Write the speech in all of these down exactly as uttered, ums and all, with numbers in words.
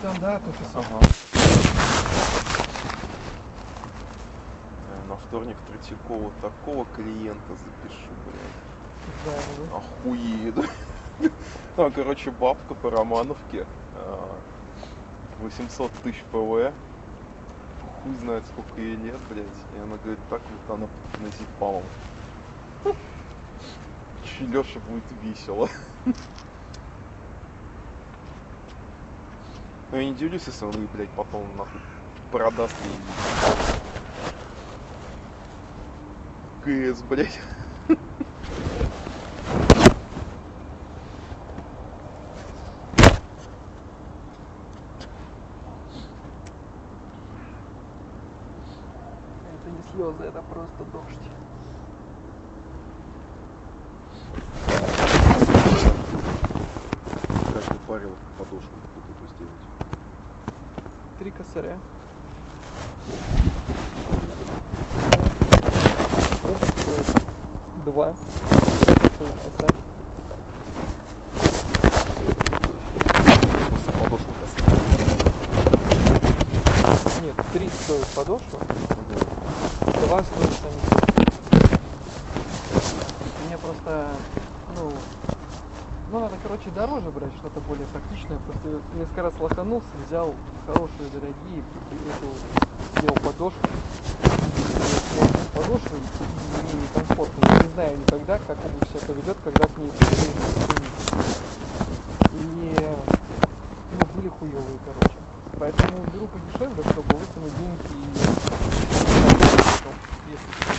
там, да, от офиса. Ага. На вторник Третьякова такого клиента запишу, блядь. Да, ну, Охуеет. Ну, короче, бабка по Романовке. восемьсот тысяч ПВ. Хуй знает, сколько ей лет, блядь. И она говорит, так вот она на зипалом. Че Леша будет весело. Ну я не удивлюсь, если он, блядь, потом нахуй продаст ей КС, блядь. это не слезы, это просто дождь. Как ты парил подушку, как это сделать? Три косаря. Два. Косарь. Подошву касается. Нет, три стоит подошва. Два стоит сами. Мне просто, ну, ну надо, короче, дороже брать, что-то более практичное. Просто я несколько раз лоханулся, взял хорошие, дорогие, эту, сделал подошву. Подошву мне некомфортно. Я не знаю никогда, как обувь себя поведет, когда к ней приклеится. И, ну, были хуёвые, короче. Поэтому беру подешевле, чтобы вытянуть деньги и...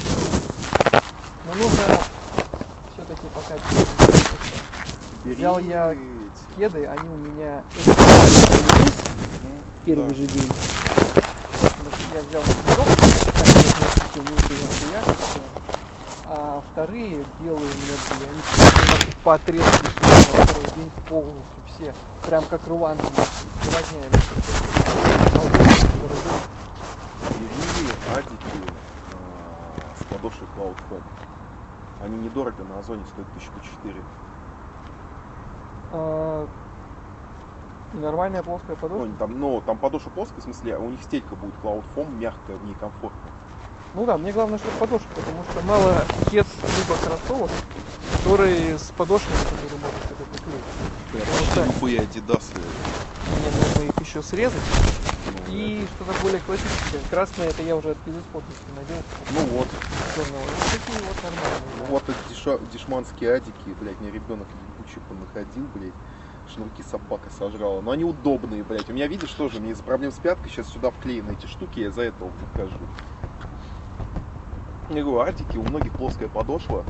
Но нужно все-таки пока... Взял я кеды, они у меня первый Да. же день. Я взял а вторые белые у меня были, они по отрезке на второй день полностью все, прям как руланки, сегодня Бери адики а, с подошвой Cloud Foam. Они недорого, на Озоне стоят тысячу по четыре. а, нормальная плоская подошва. Ну, там, ну, там подошва плоская, в смысле, а у них стелька будет Cloud Foam, мягкая, в ней комфортно. Ну да, мне главное, чтобы подошва, потому что мало кедс либо кроссовок, которые с подошвами, которые можно что-то приклеить. Почти любые адидасы. Мне нужно их еще срезать. Ну, И это- что-то более классическое. Красное это я уже от безысходности надел. Ну вот. Черного. Вот такие вот нормальные. Да. Вот эти диша- дешманские адики, блядь, мне ребенок ебучий понаходил, блядь. Шнурки собака сожрала. Но они удобные, блядь. У меня, видишь, тоже, мне из-за проблем с пяткой сейчас сюда вклеены эти штуки, я из-за этого покажу. Я говорю, адики, у многих плоская подошва.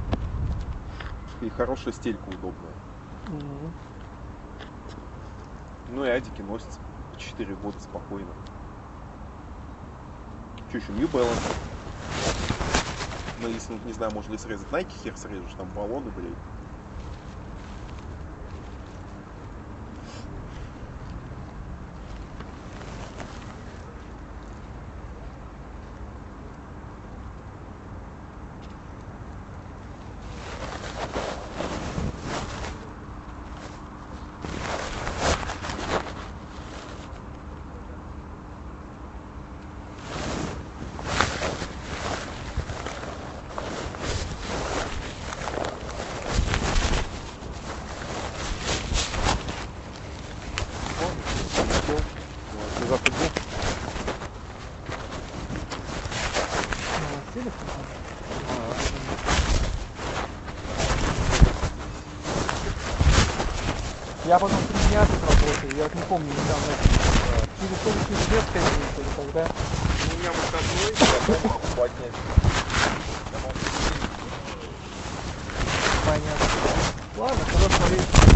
И хорошая стелька удобная. Мгм. Ну и адики носятся четыре года спокойно. Че еще, New Balance. Ну если, не знаю, можно ли срезать Nike, хер срежешь, там баллоны, блядь. Я потом три дня тут работаю, я вот не помню недавно. Через солнечный лет, скорее всего, или когда. У меня выходной, я дома поднять. Понятно. Ладно, хорошего вечера.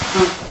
Пока.